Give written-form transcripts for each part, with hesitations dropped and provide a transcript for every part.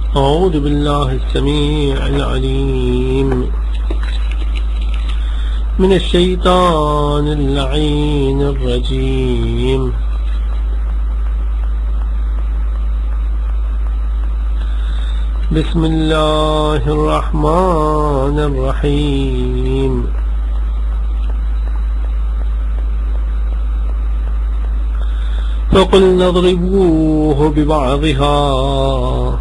أعوذ بالله السميع العليم من الشيطان اللعين الرجيم. بسم الله الرحمن الرحيم. فقلنا اضربوه ببعضها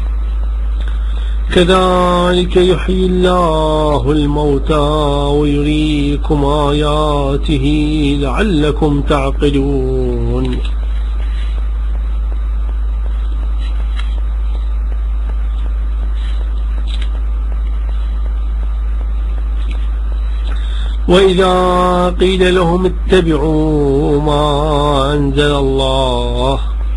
كذلك يحيي الله الموتى ويريكم آياته لعلكم تعقلون. وإذا قيل لهم اتبعوا ما أنزل الله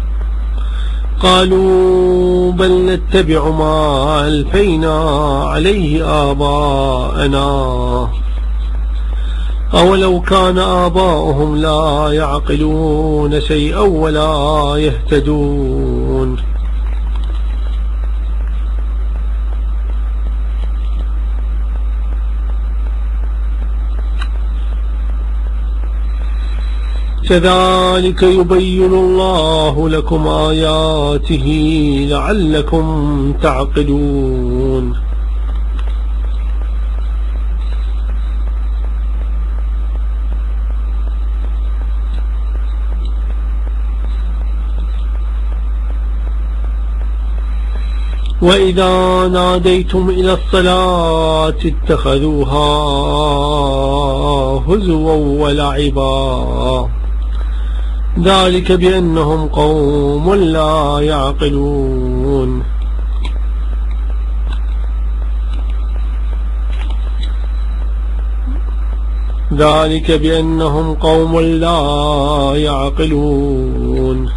قالوا بل نتبع ما ألفينا عليه آباءنا أولو كان آباؤهم لا يعقلون شيئا ولا يهتدون. كذلك يبين الله لكم آياته لعلكم تعقلون. وإذا ناديتم إلى الصلاة اتخذوها هزوا ولعبا ذلك بأنهم قوم لا يعقلون. ذلك بأنهم قوم لا يعقلون.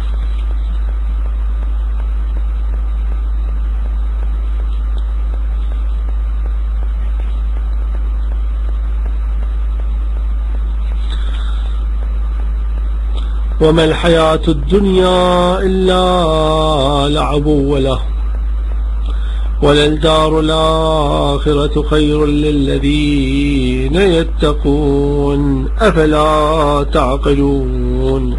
وما الحياة الدنيا إلا لعب وله وللدار الآخرة خير للذين يتقون أفلا تعقلون.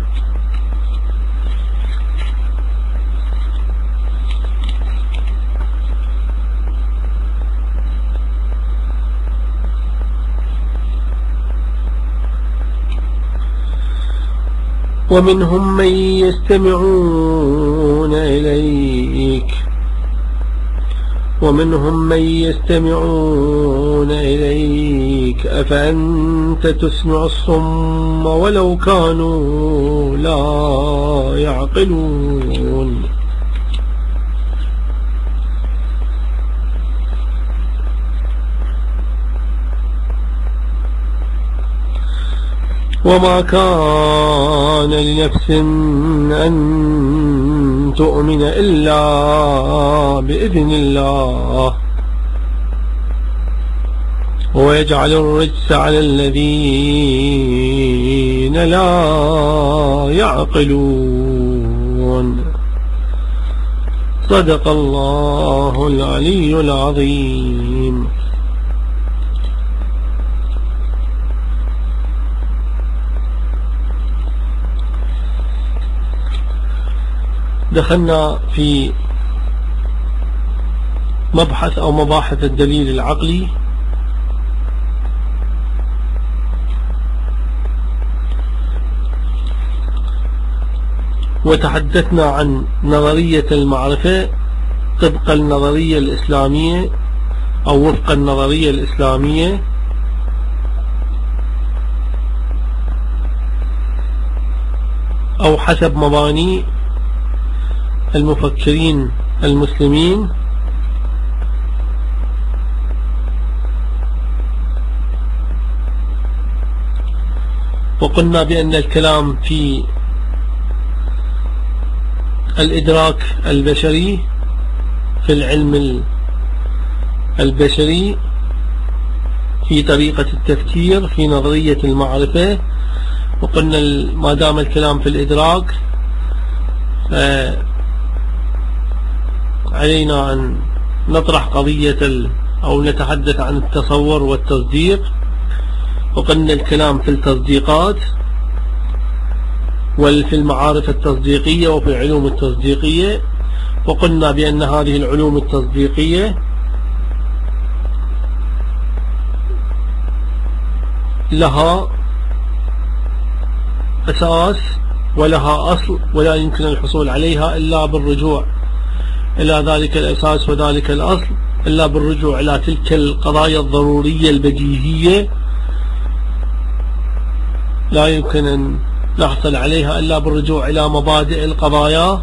ومنهم من يستمعون إليك أفأنت تسمع الصم ولو كانوا لا يعقلون. وما كان لنفس أن تؤمن إلا بإذن الله ويجعل الرجس على الذين لا يعقلون. صدق الله العلي العظيم. دخلنا في مبحث أو مباحث الدليل العقلي، وتحدثنا عن نظرية المعرفة طبق النظرية الإسلامية أو وفق النظرية الإسلامية، أو حسب مباني المفكرين المسلمين. وقلنا بأن الكلام في الإدراك البشري في العلم البشري في طريقة التفكير في نظرية المعرفة، وقلنا ما دام الكلام في الإدراك علينا أن نطرح قضية أو نتحدث عن التصور والتصديق. وقلنا الكلام في التصديقات وفي المعارف التصديقية وفي العلوم التصديقية، وقلنا بأن هذه العلوم التصديقية لها أساس ولها أصل، ولا يمكن الحصول عليها إلا بالرجوع إلى ذلك الأساس وذلك الأصل، إلا بالرجوع إلى تلك القضايا الضرورية البديهية لا يمكن أن نحصل عليها إلا بالرجوع إلى مبادئ القضايا،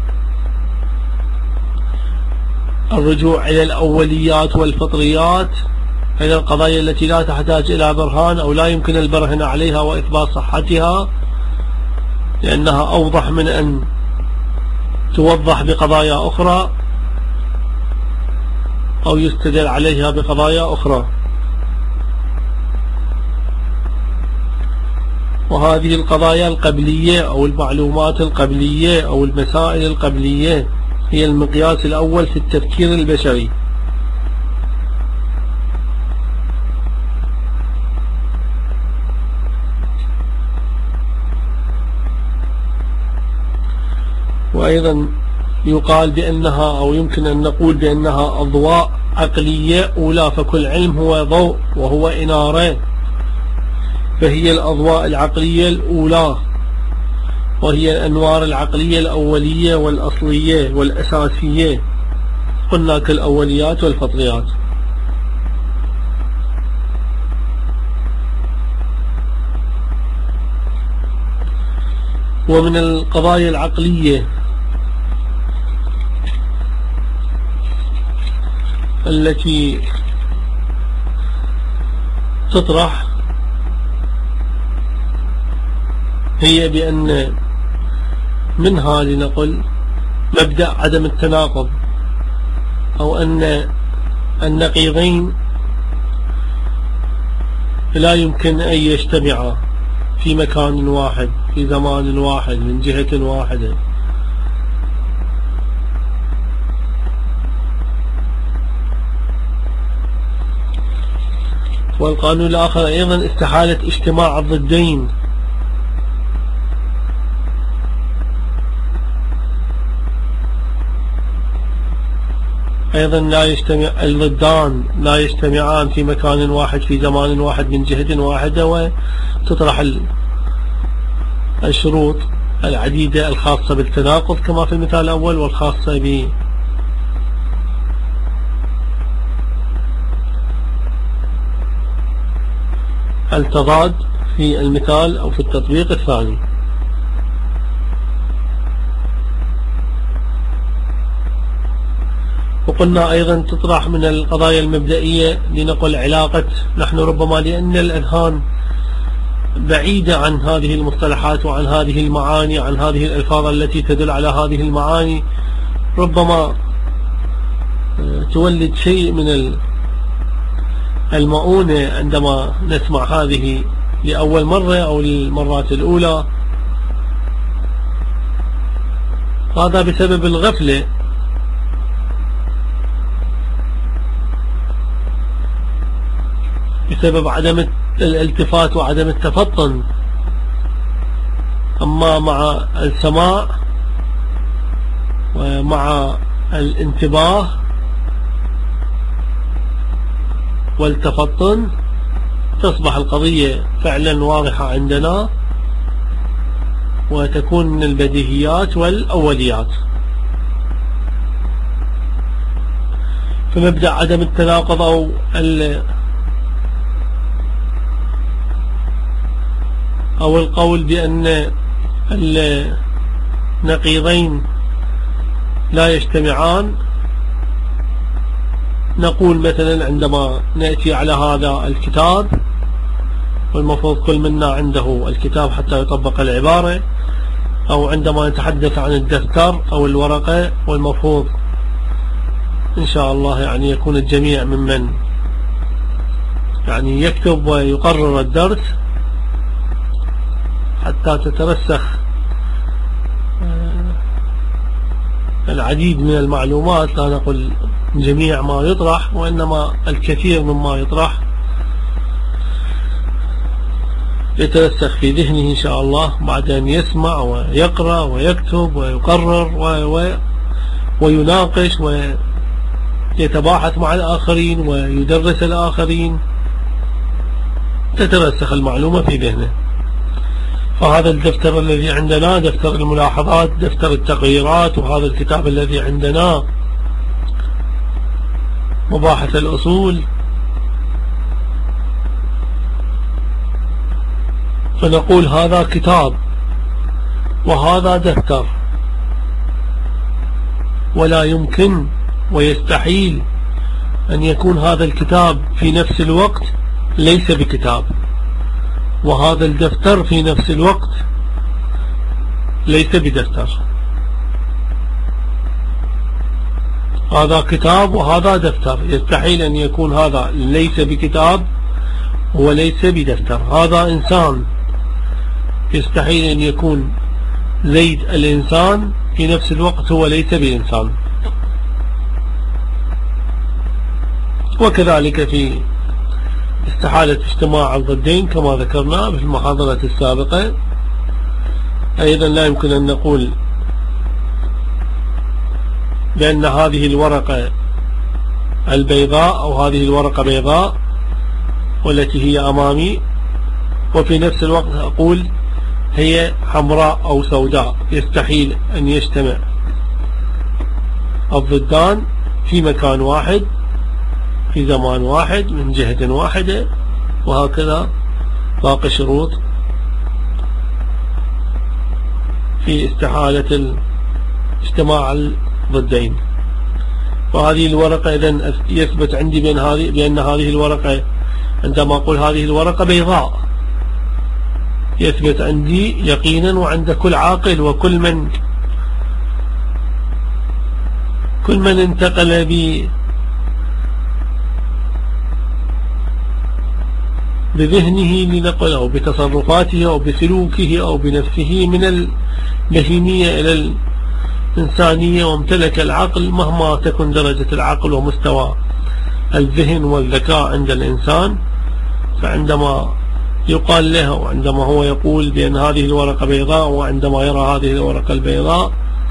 الرجوع إلى الأوليات والفطريات، إلى القضايا التي لا تحتاج إلى برهان أو لا يمكن البرهن عليها وإثبات صحتها، لأنها أوضح من أن توضح بقضايا أخرى أو يستدل عليها بقضايا أخرى. وهذه القضايا القبلية أو المعلومات القبلية أو المسائل القبلية هي المقياس الأول في التفكير البشري. وأيضا يقال بأنها أو يمكن أن نقول بأنها أضواء عقلية أولى، فكل علم هو ضوء وهو إنارة، فهي الأضواء العقلية الأولى، وهي الأنوار العقلية الأولية والأصلية والأساسية، قلنا كالأوليات والفطريات. ومن القضايا العقلية التي تطرح هي بأن منها لنقل مبدأ عدم التناقض، أو أن النقيضين لا يمكن أن يجتمعا في مكان واحد في زمان واحد من جهة واحدة. والقانون الآخر أيضا استحالة اجتماع الضدين، أيضا لا يجتمع الضدان، لا يجتمعان في مكان واحد في زمان واحد من جهة واحدة، وتطرح الشروط العديدة الخاصة بالتناقض كما في المثال الأول، والخاصة بالتضاد في المثال أو في التطبيق الثاني. وقلنا أيضا تطرح من القضايا المبدئية لنقل علاقة، نحن ربما لأن الأذهان بعيدة عن هذه المصطلحات وعن هذه المعاني، عن هذه الألفاظ التي تدل على هذه المعاني، ربما تولد شيء من المؤونة عندما نسمع هذه لأول مرة أو للمرات الأولى. هذا بسبب الغفلة، بسبب عدم الالتفات وعدم التفطن. أما مع السماع ومع الانتباه والتفطن تصبح القضية فعلا واضحة عندنا، وتكون من البديهيات والأوليات. فمبدأ عدم التناقض أو القول بأن النقيضين لا يجتمعان، نقول مثلا عندما نأتي على هذا الكتاب، والمفروض كل منا عنده الكتاب حتى يطبق العبارة، أو عندما نتحدث عن الدفتر أو الورقة، والمفروض إن شاء الله يعني يكون الجميع ممن يعني يكتب ويقرر الدرس حتى تترسخ العديد من المعلومات، لا نقول جميع ما يطرح، وإنما الكثير مما يطرح يترسخ في ذهنه إن شاء الله بعد أن يسمع ويقرأ ويكتب ويقرر ويناقش ويتباحث مع الآخرين ويدرس الآخرين، تترسخ المعلومة في ذهنه. فهذا الدفتر الذي عندنا دفتر الملاحظات، دفتر التغييرات، وهذا الكتاب الذي عندنا مباحث الأصول. فنقول هذا كتاب وهذا دفتر، ولا يمكن ويستحيل أن يكون هذا الكتاب في نفس الوقت ليس بكتاب، وهذا الدفتر في نفس الوقت ليس بدفتر. هذا كتاب وهذا دفتر، يستحيل أن يكون هذا ليس بكتاب وليس بدفتر. هذا إنسان، يستحيل أن يكون زيد الإنسان في نفس الوقت هو ليس بإنسان. وكذلك في استحالة اجتماع الضدين كما ذكرنا في المحاضرة السابقة. أيضا لا يمكن أن نقول بأن هذه الورقة البيضاء أو هذه الورقة بيضاء والتي هي أمامي، وفي نفس الوقت أقول هي حمراء أو سوداء. يستحيل أن يجتمع الضدان في مكان واحد في زمان واحد من جهة واحدة، وهكذا باقي شروط في استحالة اجتماع الضدين. وهذه الورقة إذن يثبت عندي بأن هذه الورقة، عندما أقول هذه الورقة بيضاء، يثبت عندي يقينا وعند كل عاقل وكل من انتقل بذهنه لنقل أو بتصرفاته أو بسلوكه أو بنفسه من البهيمية إلى الإنسانية وامتلك العقل، مهما تكن درجة العقل ومستوى الذهن والذكاء عند الإنسان، فعندما يقال له وعندما هو يقول بأن هذه الورقة بيضاء، وعندما يرى هذه الورقة البيضاء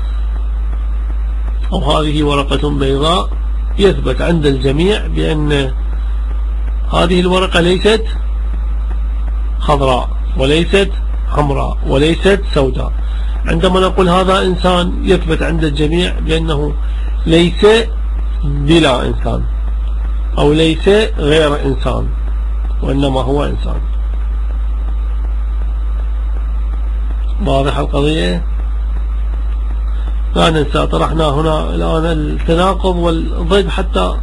أو هذه ورقة بيضاء، يثبت عند الجميع بأن هذه الورقة ليست خضراء وليست حمراء وليست سوداء. عندما نقول هذا إنسان، يثبت عند الجميع بأنه ليس بلا إنسان أو ليس غير إنسان، وإنما هو إنسان. واضح القضية؟ لا ننسى طرحنا هنا الآن التناقض والضد حتى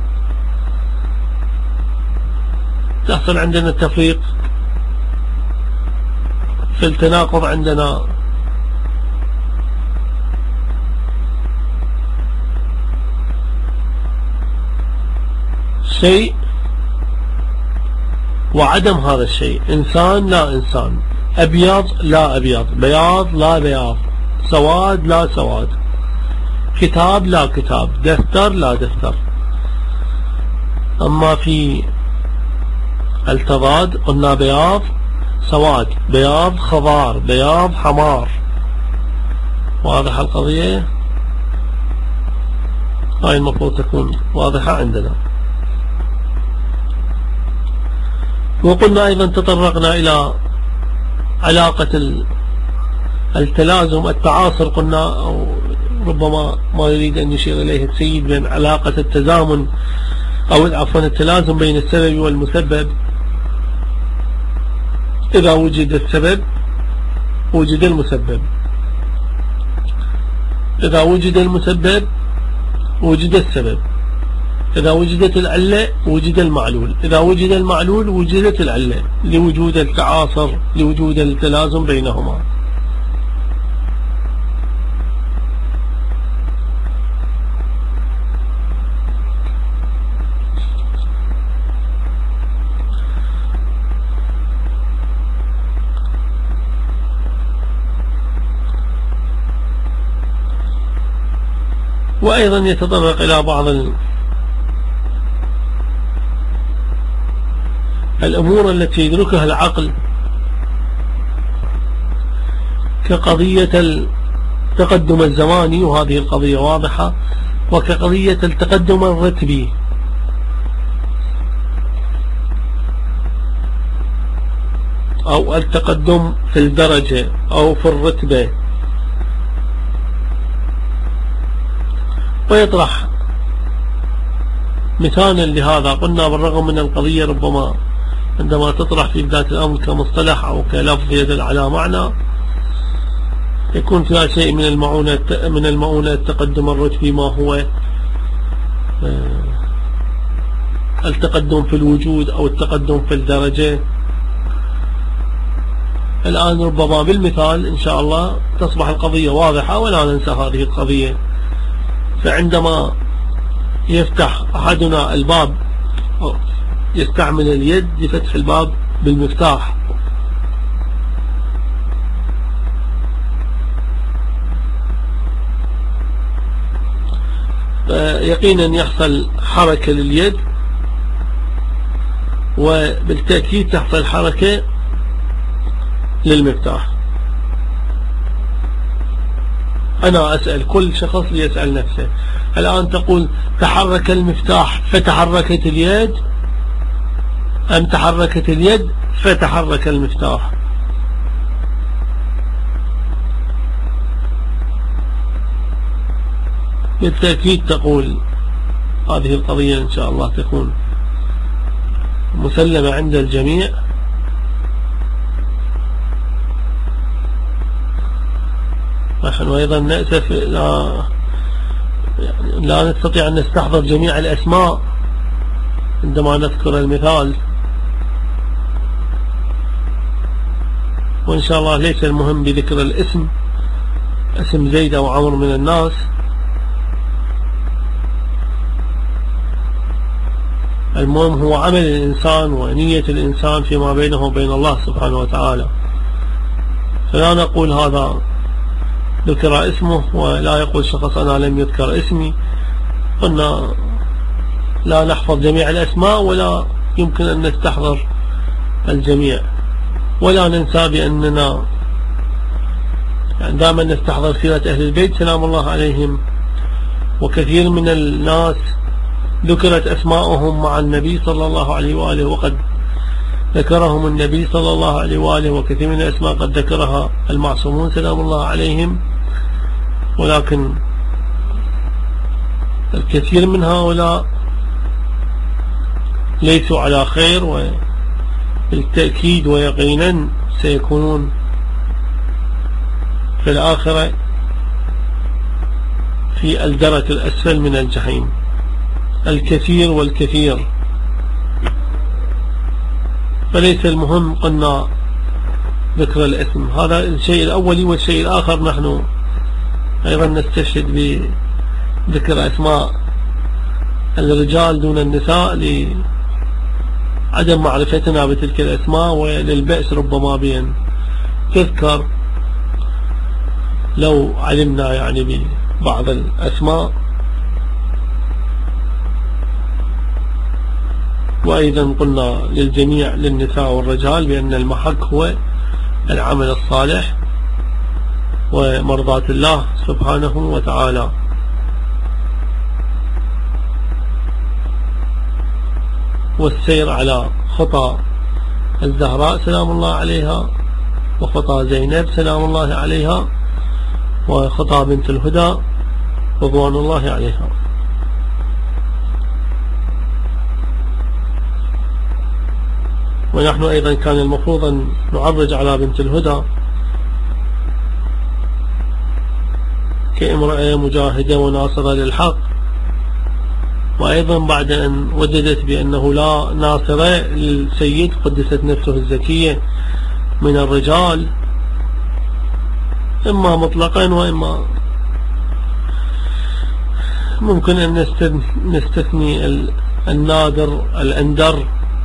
تحصل عندنا التفريق. في التناقض عندنا شيء وعدم هذا الشيء، إنسان لا إنسان، أبيض لا أبيض، بياض لا بياض، سواد لا سواد، كتاب لا كتاب، دفتر لا دفتر. أما في التضاد قلنا بياض سواد، بياض خضار، بياض حمار. واضح القضية؟ هاي المفروض تكون واضحة عندنا. وقلنا أيضا تطرقنا إلى علاقة التلازم التعاصر، قلنا أو ربما ما يريد أن يشير إليه السيد، بين علاقة التزامن أو عفوا التلازم بين السبب والمسبب. إذا وجد السبب وجد المسبب، إذا وجد المسبب وجد السبب، إذا وجدت العلة وجد المعلول، إذا وجد المعلول وجدت العلة، لوجود التعاصر، لوجود التلازم بينهما. وأيضا يتطرق إلى بعض الأمور التي يدركها العقل كقضية التقدم الزماني، وهذه القضية واضحة، وكقضية التقدم الرتبي، أو التقدم في الدرجة أو في الرتبة. ويطرح مثالا لهذا. قلنا بالرغم من القضية ربما عندما تطرح في بداية الأمر كمصطلح أو كلفظ يدل على معنى يكون فيها شيء من المؤونة التقدم الرتبي، ما هو التقدم في الوجود أو التقدم في الدرجة. الآن ربما بالمثال إن شاء الله تصبح القضية واضحة ولا ننسى هذه القضية. فعندما يفتح أحدنا الباب يستعمل اليد لفتح الباب بالمفتاح، يقينا يحصل حركة لليد، وبالتأكيد تحصل حركة للمفتاح. أنا أسأل كل شخص ليسأل نفسه الآن، تقول تحرك المفتاح فتحركت اليد، أم تحركت اليد فتحرك المفتاح؟ بالتأكيد تقول هذه القضية إن شاء الله تكون مسلمة عند الجميع. نحن أيضا نأسف لا نستطيع أن نستحضر جميع الأسماء عندما نذكر المثال، وإن شاء الله ليس المهم بذكر الاسم، اسم زيد أو عمرو من الناس. المهم هو عمل الإنسان ونية الإنسان فيما بينه وبين الله سبحانه وتعالى. فلا نقول هذا ذكر اسمه ولا يقول شخص أنا لم يذكر اسمي. قلنا لا نحفظ جميع الأسماء ولا يمكن أن نستحضر الجميع، ولا ننسى بأننا دائما نستحضر سيرة أهل البيت سلام الله عليهم. وكثير من الناس ذكرت أسماءهم مع النبي صلى الله عليه وآله، وقد ذكرهم النبي صلى الله عليه وآله، وكثير من الأسماء قد ذكرها المعصومون سلام الله عليهم، ولكن الكثير من هؤلاء ليسوا على خير، وبالتأكيد ويقينا سيكونون في الآخرة في الدرك الأسفل من الجحيم. الكثير والكثير. فليس المهم قلنا ذكر الاسم، هذا الشيء الأولي. والشيء الآخر نحن أيضا نستشهد بذكر أسماء الرجال دون النساء لعدم معرفتنا بتلك الأسماء، وللبأس ربما بأن تذكر لو علمنا يعني ببعض الأسماء. وأيضا قلنا للجميع للنساء والرجال بأن المحك هو العمل الصالح ومرضاة الله سبحانه وتعالى. والسير على خطى الزهراء سلام الله عليها، وخطى زينب سلام الله عليها، وخطى بنت الهدى رضوان الله عليها. ونحن أيضا كان المفروض أن نعرج على بنت الهدى كامرأة مجاهدة وناصرة للحق، وأيضا بعد أن وجدت بأنه لا ناصرة للسيد قدست نفسه الزكية من الرجال، إما مطلقا وإما ممكن أن نستثني النادر الأندر.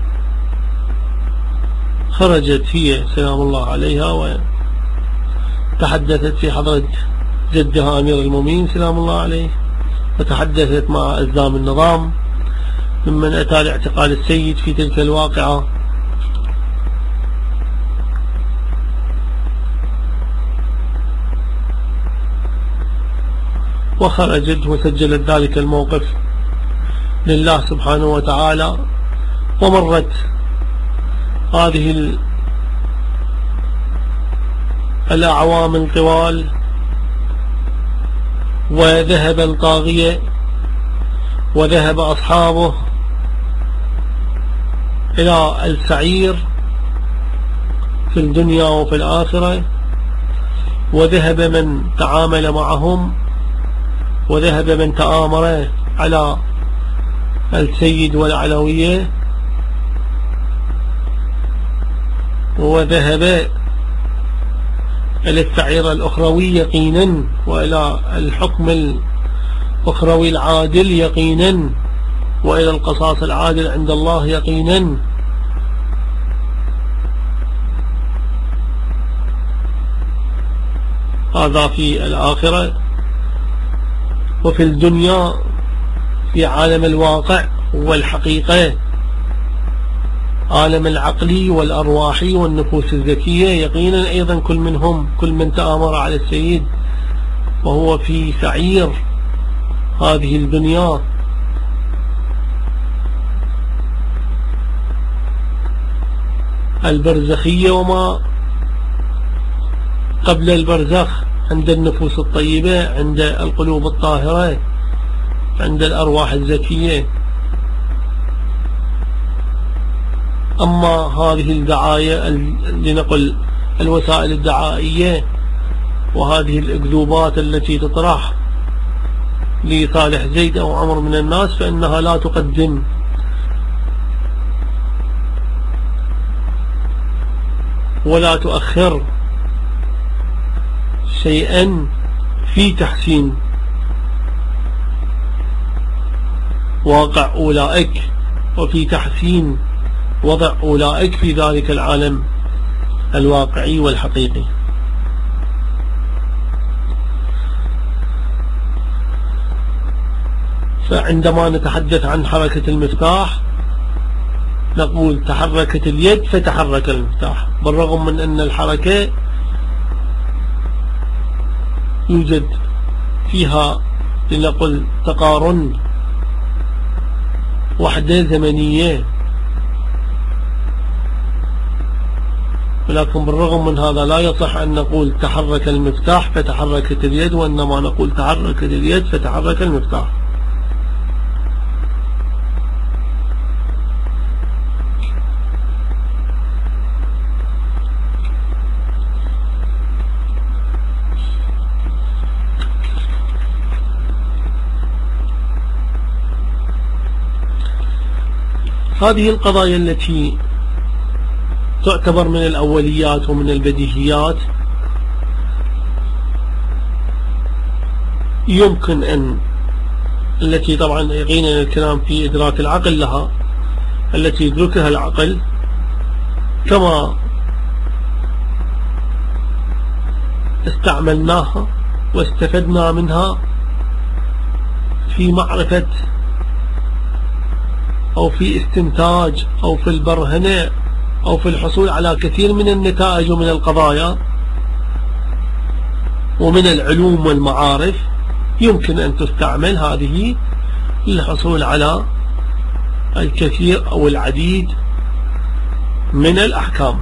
خرجت هي سلام الله عليها وتحدثت في حضرة جدها أمير المؤمنين سلام الله عليه، وتحدثت مع أزلام النظام ممن أتى لاعتقال السيد في تلك الواقعة. وخرجت وسجلت ذلك الموقف لله سبحانه وتعالى. ومرت هذه الأعوام الطوال وذهب الطاغية وذهب أصحابه إلى السعير في الدنيا وفي الآخرة، وذهب من تعامل معهم، وذهب من تآمر على السيد والعلوية، وذهب إلى السعير الأخروي يقينا، وإلى الحكم الأخروي العادل يقينا، وإلى القصاص العادل عند الله يقينا. هذا في الآخرة. وفي الدنيا في عالم الواقع والحقيقة، عالم العقل والأرواح والنفوس الذكية يقينا أيضا كل منهم، كل من تآمر على السيد وهو في سعير هذه الدنيا البرزخية وما قبل البرزخ، عند النفوس الطيبة، عند القلوب الطاهرة، عند الأرواح الزكية. أما هذه الدعاية لنقل الوسائل الدعائية وهذه الأكذوبات التي تطرح لصالح زيد أو عمر من الناس، فإنها لا تقدم ولا تؤخر شيئا في تحسين واقع أولئك وفي تحسين وضع أولئك في ذلك العالم الواقعي والحقيقي. فعندما نتحدث عن حركة المفتاح نقول تحركت اليد فتحرك المفتاح، بالرغم من أن الحركة يوجد فيها لنقل تقارن وحدة زمنية، ولكن بالرغم من هذا لا يصح أن نقول تحرك المفتاح فتحركت اليد، وإنما نقول تحركت اليد فتحرك المفتاح. هذه القضايا التي تعتبر من الأوليات ومن البديهيات يمكن أن التي طبعا يقينا الكلام في إدراك العقل لها، التي يدركها العقل، كما استعملناها واستفدنا منها في معرفة أو في استنتاج أو في البرهنة أو في الحصول على كثير من النتائج ومن القضايا ومن العلوم والمعارف، يمكن أن تستعمل هذه للحصول على الكثير أو العديد من الأحكام.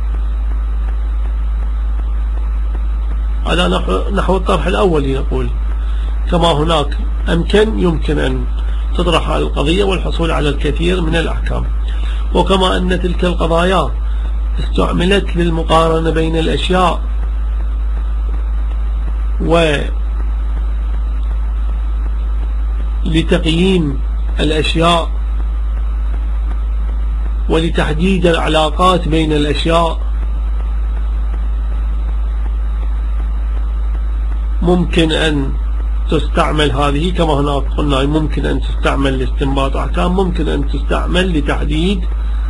على نحو الطرح الأول نقول كما هناك يمكن أن تطرح على القضية والحصول على الكثير من الأحكام، وكما أن تلك القضايا استعملت للمقارنة بين الأشياء ولتقييم الأشياء ولتحديد العلاقات بين الأشياء، ممكن أن تستعمل هذه كما هناك قلنا، ممكن أن تستعمل لاستنباط أحكام، ممكن أن تستعمل لتحديد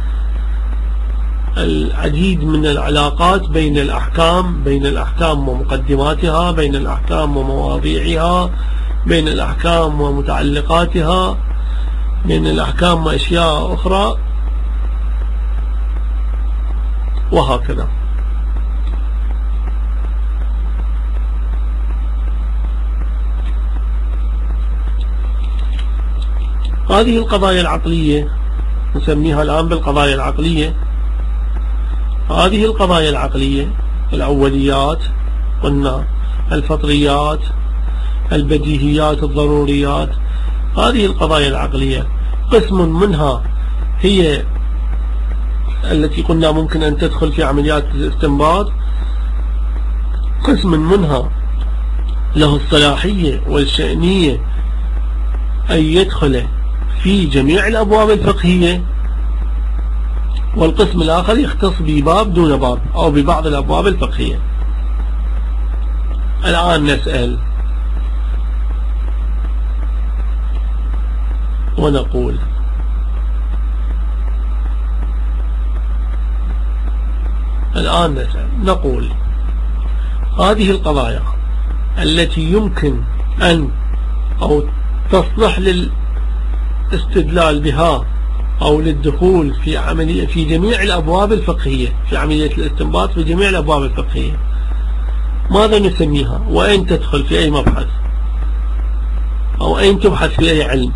العديد من العلاقات بين الأحكام، بين الأحكام ومقدماتها، بين الأحكام ومواضيعها، بين الأحكام ومتعلقاتها، بين الأحكام وأشياء أخرى، وهكذا. هذه القضايا العقلية نسميها الآن بالقضايا العقلية. هذه القضايا العقلية الأوليات، قلنا الفطريات، البديهيات، الضروريات، هذه القضايا العقلية قسم منها هي التي قلنا ممكن أن تدخل في عمليات الاستنباط، قسم منها له الصلاحية والشأنية أن يدخل في جميع الأبواب الفقهية، والقسم الآخر يختص بباب دون باب أو ببعض الأبواب الفقهية. الآن نسأل ونقول نقول هذه القضايا التي يمكن أن أو تصلح للاستدلال بها أو للدخول في جميع الأبواب الفقهية، في عملية الاستنباط في جميع الأبواب الفقهية، ماذا نسميها؟ وأين تدخل في أي مبحث أو أين تبحث في أي علم؟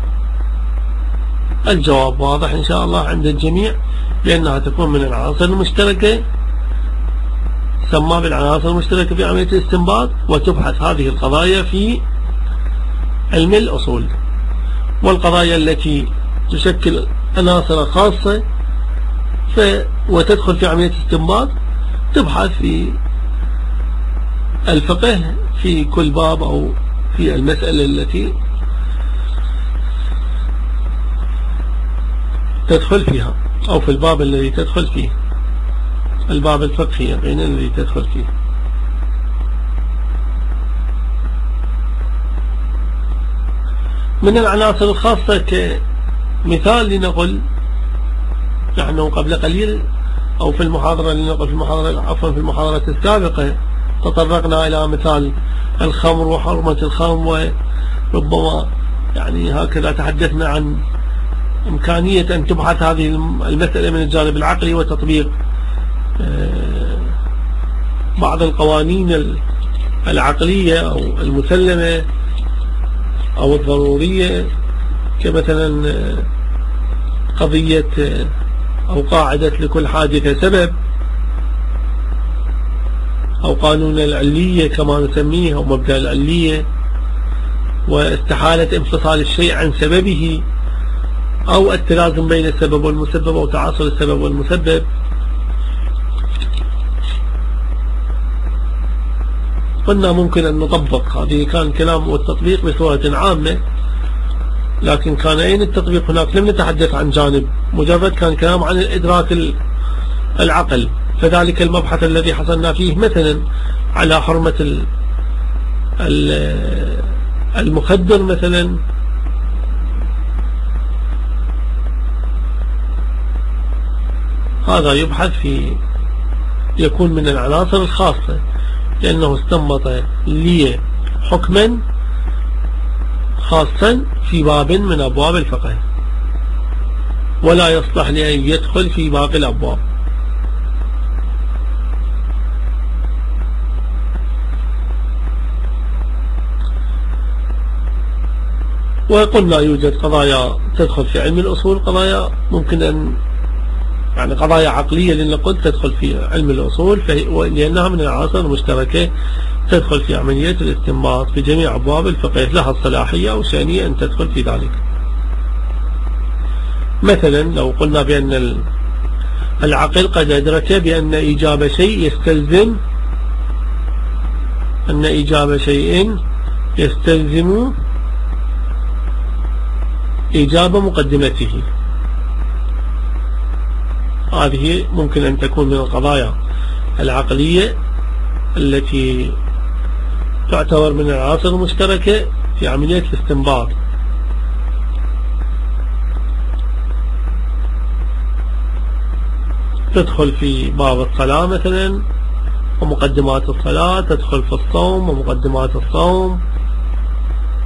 الجواب واضح إن شاء الله عند الجميع، بأنها تكون من العناصر المشتركة، تسمى بالعناصر المشتركة في عملية الاستنباط، وتبحث هذه القضايا في علم الأصول. والقضايا التي تشكل عناصر خاصة وتدخل في عملية الاستنباط تبحث في الفقه في كل باب أو في المسألة التي تدخل فيها، أو في الباب الذي تدخل فيه، الباب الفقهي بين الذي تدخل فيه. من العناصر الخاصة كمثال لنقل، نحن قبل قليل أو في المحاضرة في المحاضرة السابقة تطرقنا إلى مثال الخمر وحرمة الخمر، وربما يعني هكذا تحدثنا عن إمكانية أن تبحث هذه المسألة من الجانب العقلي وتطبيق بعض القوانين العقلية أو المسلمة أو الضرورية، كمثلا قضية أو قاعدة لكل حادثة سبب، أو قانون العلية كما نسميه، أو مبدأ العلية، واستحالة انفصال الشيء عن سببه، أو التلازم بين السبب والمسبب، أو تعاصر السبب والمسبب. قلنا ممكن أن نطبق، هذه كان كلام والتطبيق بصورة عامة، لكن كان أين التطبيق هناك؟ لم نتحدث عن جانب، مجرد كان كلام عن الإدراك العقل. فذلك المبحث الذي حصلنا فيه مثلا على حرمة المخدر مثلا، هذا يبحث في يكون من العناصر الخاصة، لأنه استنبط لي حكما خاصا في باب من أبواب الفقه، ولا يصلح لأن يدخل في باقي الأبواب. وقلنا يوجد قضايا تدخل في علم الأصول، قضايا ممكن أن يعني قضايا عقلية لنقول تدخل في علم الأصول، لأنها من العناصر المشتركة تدخل في عملية الاستنباط في جميع أبواب الفقه، لها الصلاحية أو شأنية أن تدخل في ذلك. مثلا لو قلنا بأن العقل قد أدرك بأن إيجاب شيء يستلزم إيجاب مقدمته، هذه ممكن أن تكون من القضايا العقلية التي تعتبر من العناصر المشتركة في عملية الاستنباط. تدخل في باب الصلاة مثلا ومقدمات الصلاة، تدخل في الصوم ومقدمات الصوم،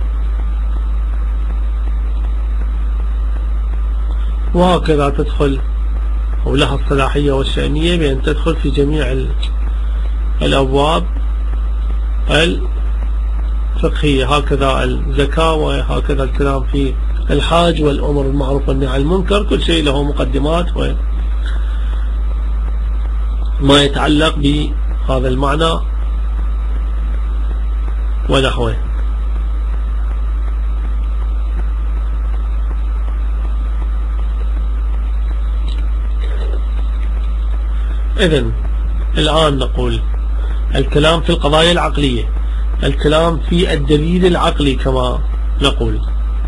وهكذا تدخل، أو لها الصلاحية والشأنية بأن تدخل في جميع الأبواب الفقهية. هكذا الزكاة، وهكذا الكلام في الحاج والأمر بالمعروف والنهي عن المنكر، كل شيء له مقدمات وما يتعلق بهذا المعنى ونحوه. إذن الآن نقول الكلام في القضايا العقلية، الكلام في الدليل العقلي كما نقول.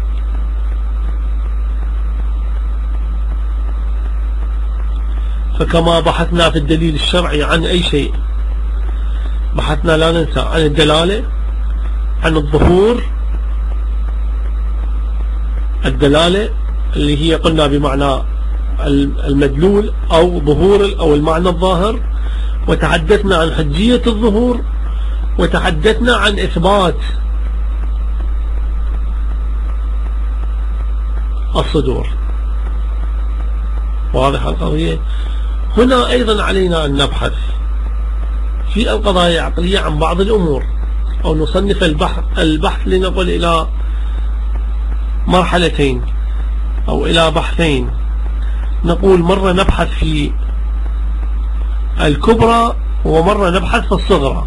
فكما بحثنا في الدليل الشرعي عن أي شيء، بحثنا لا ننسى عن الدلالة، عن الظهور، الدلالة اللي هي قلنا بمعنى المدلول أو ظهور أو المعنى الظاهر، وتحدثنا عن حجية الظهور، وتحدثنا عن إثبات الصدور. واضح القضية؟ هنا أيضا علينا أن نبحث في القضايا العقلية عن بعض الأمور، أو نصنف البحث لنقل إلى مرحلتين أو إلى بحثين. نقول مرة نبحث في الكبرى ومرة نبحث في الصغرى.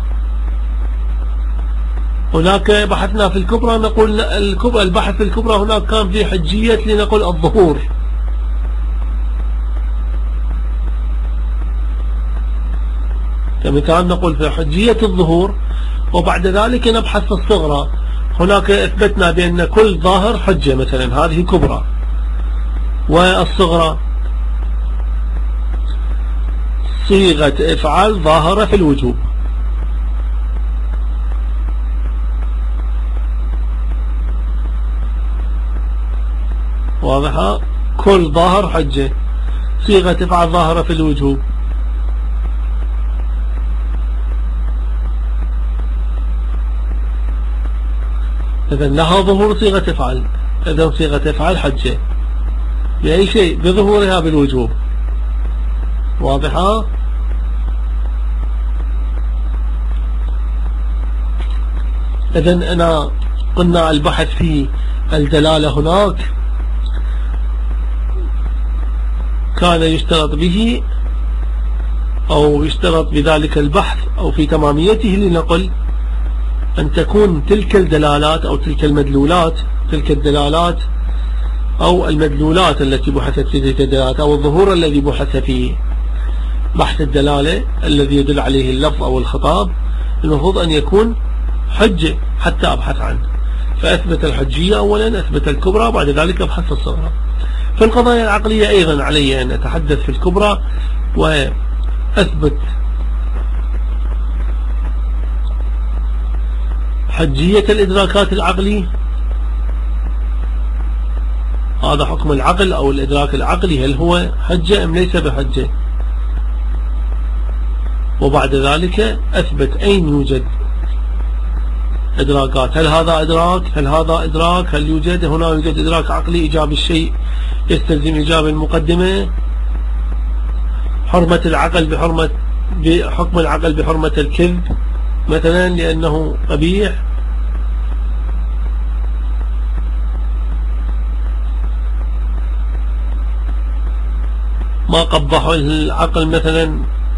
هناك بحثنا في الكبرى، نقول البحث في الكبرى هناك كان في حجية لنقول الظهور، كمثال نقول في حجية الظهور، وبعد ذلك نبحث في الصغرى. هناك اثبتنا بأن كل ظاهر حجة مثلا، هذه كبرى. والصغرى صيغة افعال ظاهرة في الوجوب. واضحة؟ كل ظاهر حجة، صيغة افعال ظاهرة في الوجوب. إذن لها ظهور صيغة افعال، إذن صيغة افعال حجة بأي شيء بظهورها بالوجوب. واضحة؟ إذن أنا قلنا البحث في الدلالة هناك كان يشترط به أو يشترط بذلك البحث أو في تماميته لنقل أن تكون تلك الدلالات أو تلك المدلولات، تلك الدلالات أو المدلولات التي بحثت في تلك الدلالات أو الظهور الذي بحث فيه بحث الدلالة الذي يدل عليه اللفظ أو الخطاب، المفروض أن يكون حجة حتى أبحث عنه. فأثبت الحجية أولا، أثبت الكبرى، بعد ذلك أبحث الصغرى. في القضايا العقلية أيضا علي أن أتحدث في الكبرى وأثبت حجية الإدراكات العقلي، هذا حكم العقل أو الإدراك العقلي، هل هو حجة أم ليس بحجة؟ وبعد ذلك أثبت أين يوجد إدراكات، هل هذا إدراك، هل هذا إدراك، هل يوجد هنا يوجد إدراك عقلي إيجاب الشيء يستلزم إيجاب المقدمة، حرمة العقل بحكم العقل بحرمة الكذب مثلا لأنه قبيح، ما قبح العقل مثلا،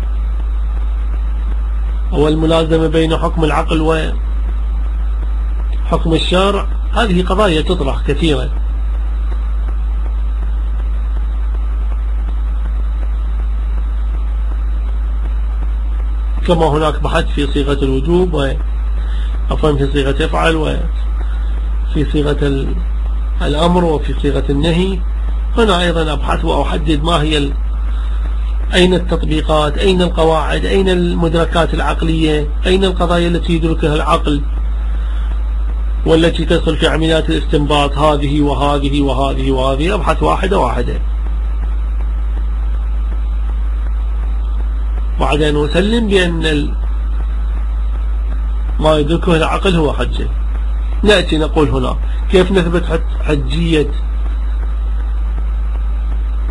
أو الملازمة بين حكم العقل وحكم الشارع. هذه قضايا تطرح كثيرا. كما هناك بحث في صيغة الوجوب وعفوا في صيغة افعل وفي صيغة الأمر وفي صيغة النهي، هنا أيضا أبحث وأحدد ما هي أين التطبيقات، أين القواعد، أين المدركات العقلية، أين القضايا التي يدركها العقل والتي تدخل في عمليات الاستنباط، هذه وهذه وهذه وهذه. أبحث واحدة واحدة، بعدين أسلم بأن ما يدركه العقل هو حجة. نأتي نقول هنا كيف نثبت حجية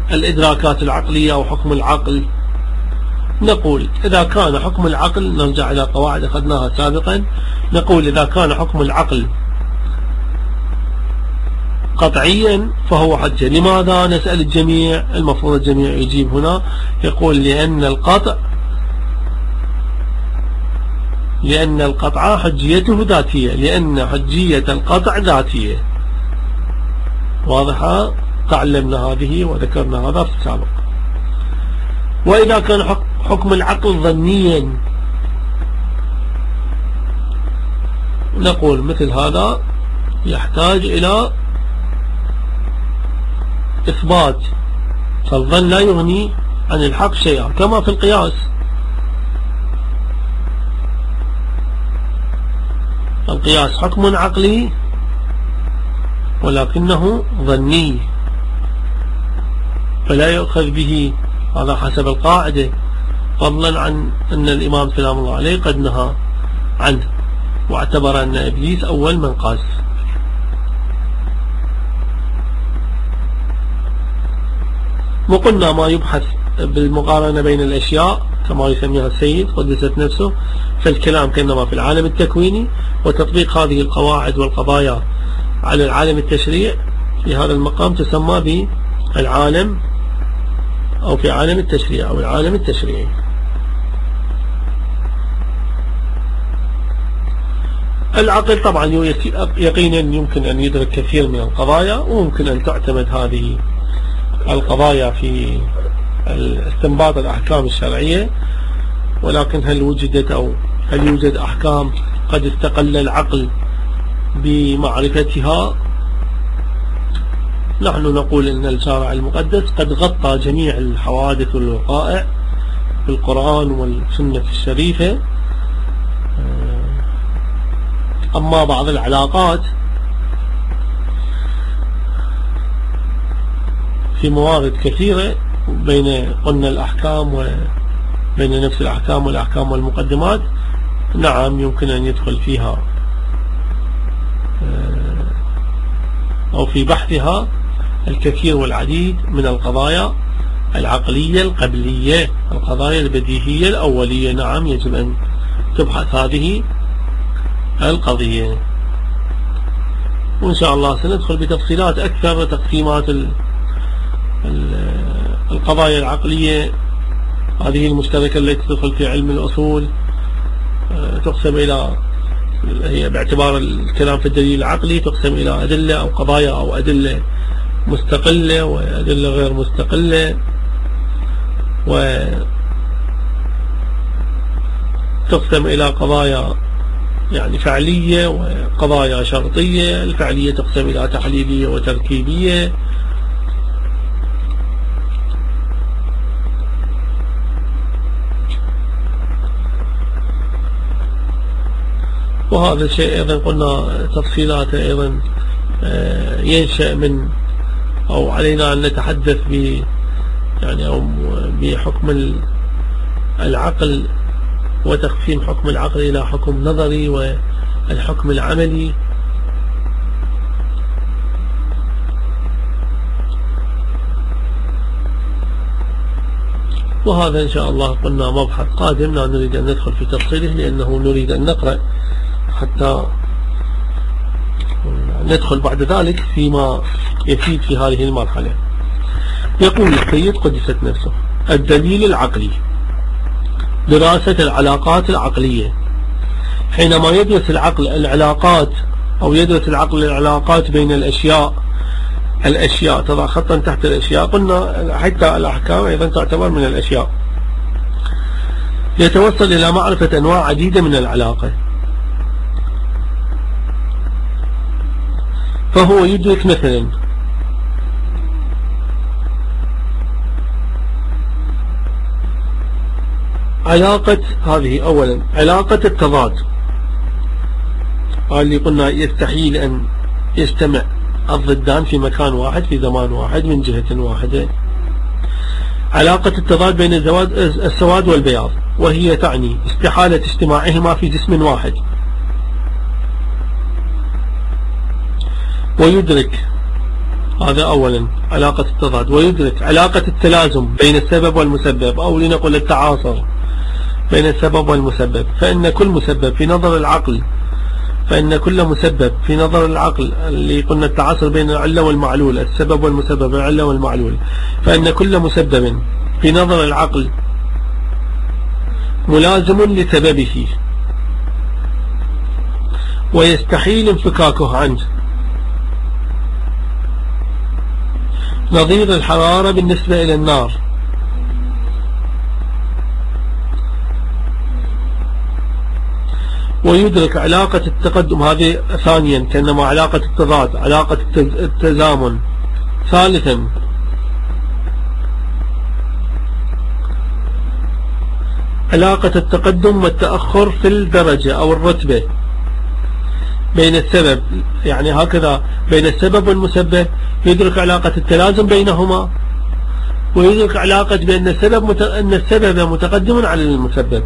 الإدراكات العقلية أو حكم العقل. نقول إذا كان حكم العقل، نرجع إلى قواعد أخذناها سابقا، نقول إذا كان حكم العقل قطعيا فهو حجة. لماذا؟ نسأل الجميع، المفروض الجميع يجيب هنا، يقول لأن القطع حجيته ذاتية، لأن حجية القطع ذاتية. واضحة؟ تعلمنا هذه وذكرنا هذا في السابق. وإذا كان حكم العقل ظنيا، نقول مثل هذا يحتاج إلى إثبات، فالظن لا يغني عن الحق شيئا، كما في القياس. القياس حكم عقلي ولكنه ظني، فلا يؤخذ به، هذا حسب القاعدة، فضلا عن أن الإمام سلام الله عليه قد نهى عنه، واعتبر أن إبليس أول من قاس. وقلنا ما يبحث بالمقارنة بين الأشياء كما يسميها السيد قدست نفسه في الكلام كأنما في العالم التكويني، وتطبيق هذه القواعد والقضايا على العالم التشريع في هذا المقام تسمى بالعالم أو في عالم التشريع أو العالم التشريعي. العقل طبعا يقينا يمكن أن يدرك كثير من القضايا، وممكن أن تعتمد هذه القضايا في استنباط الأحكام الشرعية، ولكن هل وجدت أو هل يوجد أحكام قد استقل العقل بمعرفتها؟ نحن نقول أن الشارع المقدس قد غطى جميع الحوادث والوقائع في القرآن والسنة الشريفة. أما بعض العلاقات في موارد كثيرة بين قلنا الأحكام وبين نفس الأحكام والأحكام والمقدمات، نعم يمكن أن يدخل فيها أو في بحثها الكثير والعديد من القضايا العقلية القبلية، القضايا البديهية الأولية. نعم يجب أن تبحث هذه القضية، وإن شاء الله سندخل بتفصيلات أكثر وتقسيمات القضايا العقلية هذه المشتركة التي تدخل في علم الأصول، تقسم إلى، هي باعتبار الكلام في الدليل العقلي تقسم إلى أدلة أو قضايا أو أدلة مستقلة وأدلة غير مستقلة، وتقسم إلى قضايا يعني فعلية وقضايا شرطية. الفعلية تقسم إلى تحليلية وتركيبية، وهذا الشيء أيضا قلنا تفصيلاته أيضا ينشأ من أو علينا أن نتحدث يعني أو بحكم العقل وتقسيم حكم العقل إلى حكم نظري والحكم العملي. وهذا إن شاء الله قلنا مبحث قادم لا نريد أن ندخل في تفصيله، لأنه نريد أن نقرأ حتى ندخل بعد ذلك فيما يفيد في هذه المرحلة. يقول السيد قدست نفسه: الدليل العقلي، دراسة العلاقات العقلية. حينما يدرس العقل العلاقات أو يدرس العقل العلاقات بين الأشياء تضع خطا تحت الأشياء، قلنا حتى الأحكام أيضا تعتبر من الأشياء، يتوصل إلى معرفة أنواع عديدة من العلاقة. فهو يدرك مثلا علاقة، هذه أولا علاقة التضاد اللي قلنا يستحيل أن يجتمع الضدان في مكان واحد في زمان واحد من جهة واحدة. علاقة التضاد بين السواد والبياض، وهي تعني استحالة اجتماعهما في جسم واحد. ويدرك هذا أولا علاقة التضاد. ويدرك علاقة التلازم بين السبب والمسبب، أو لنقل التعاصر بين السبب والمسبب. فإن كل مسبب في نظر العقل اللي قلنا التعاصر بين العلة والمعلول، السبب والمسبب، العلة والمعلول، فإن كل مسبب في نظر العقل ملازم لسببه ويستحيل انفكاكه عنه، نظير الحرارة بالنسبة إلى النار. ويدرك علاقة التقدم، هذه ثانيا، كأنما علاقة التضاد، علاقة التزامن. ثالثا علاقة التقدم والتأخر في الدرجة أو الرتبة بين السبب، يعني هكذا بين السبب والمسبب. يدرك علاقة التلازم بينهما، ويدرك علاقة بأن السبب متقدم على المسبب.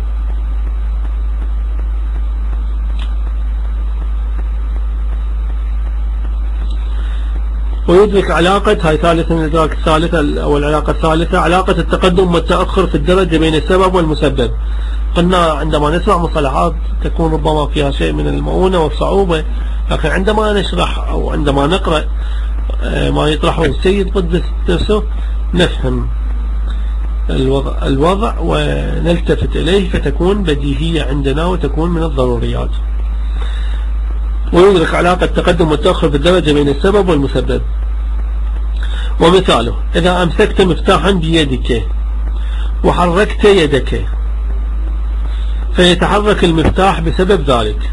ويدرك علاقة، هاي ثالثا الإدراك الثالثة أو العلاقة الثالثة، علاقة التقدم والتأخر في الدرجة بين السبب والمسبب. قلنا عندما نسمع مصطلحات تكون ربما فيها شيء من المؤونة والصعوبة، لكن عندما نشرح أو عندما نقرأ ما يطرحه السيد قدس نفسه نفهم الوضع ونلتفت إليه، فتكون بديهية عندنا وتكون من الضروريات. ويدرك علاقة التقدم والتأخر في الدرجة بين السبب والمسبب. ومثاله: إذا أمسكت مفتاحا بيدك وحركت يدك فيتحرك المفتاح بسبب ذلك.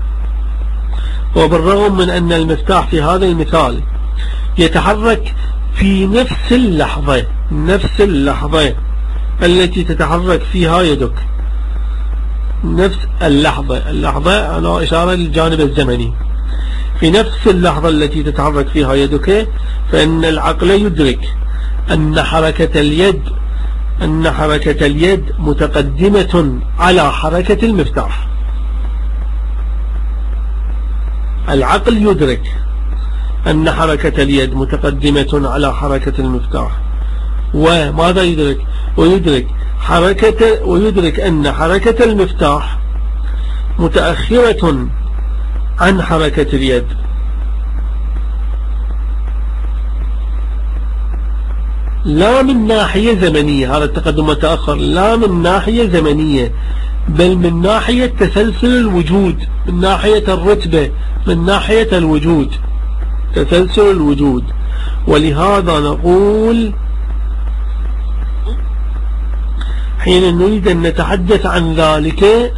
وبالرغم من أن المفتاح في هذا المثال يتحرك في نفس اللحظة التي تتحرك فيها يدك، نفس اللحظة أنا إشارة للجانب الزمني، في نفس اللحظة التي تتحرك فيها يدك، فإن العقل يدرك أن حركة اليد متقدمة على حركة المفتاح. العقل يدرك أن حركة اليد متقدمة على حركة المفتاح. وماذا يدرك؟ ويدرك أن حركة المفتاح متأخرة عن حركة اليد، لا من ناحية زمنية، هذا التقدم والتأخر لا من ناحية زمنية، بل من ناحية تسلسل الوجود، من ناحية الرتبة، من ناحية الوجود، تسلسل الوجود. ولهذا نقول حين نريد أن نتحدث عن ذلك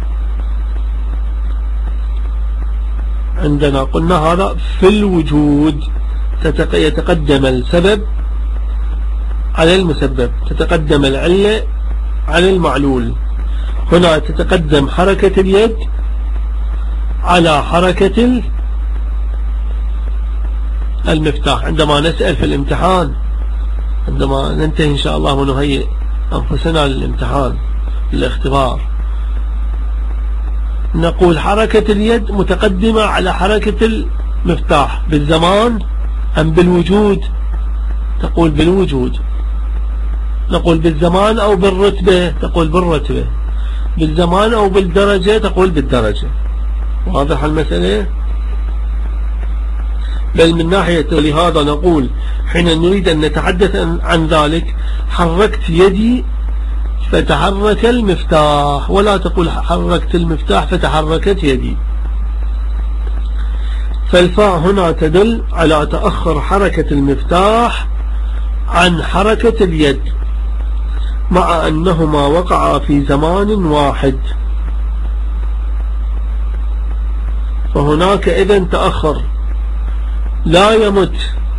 عندنا قلنا هذا في الوجود يتقدم السبب على المسبب، تتقدم العلة على المعلول. هنا تتقدم حركة اليد على حركة المفتاح. عندما نسأل في الامتحان، عندما ننتهي إن شاء الله ونهيئ أنفسنا للامتحان الاختبار، نقول حركة اليد متقدمة على حركة المفتاح بالزمان أم بالوجود؟ تقول بالوجود. نقول بالزمان أو بالرتبة؟ تقول بالرتبة. بالزمان أو بالدرجة؟ تقول بالدرجة. واضح المسألة؟ بل من ناحية، ولهذا نقول حين نريد أن نتحدث عن ذلك حركت يدي فتحرك المفتاح، ولا تقول حركت المفتاح فتحركت يدي. فالفاء هنا تدل على تأخر حركة المفتاح عن حركة اليد، مع أنهما وقعا في زمان واحد. فهناك إذن تأخر لا يمت.